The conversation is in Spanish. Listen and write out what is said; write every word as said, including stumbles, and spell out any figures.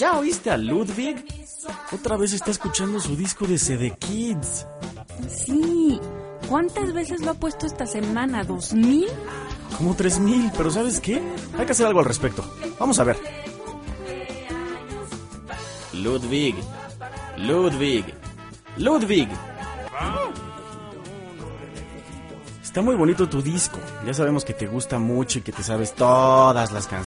¿Ya oíste a Ludwig? Otra vez está escuchando su disco de C D Kids. Sí. ¿Cuántas veces lo ha puesto esta semana? ¿Dos mil? Como tres mil, pero ¿sabes qué? Hay que hacer algo al respecto. Vamos a ver. Ludwig. Ludwig. Ludwig. Está muy bonito tu disco. Ya sabemos que te gusta mucho y que te sabes todas las canciones.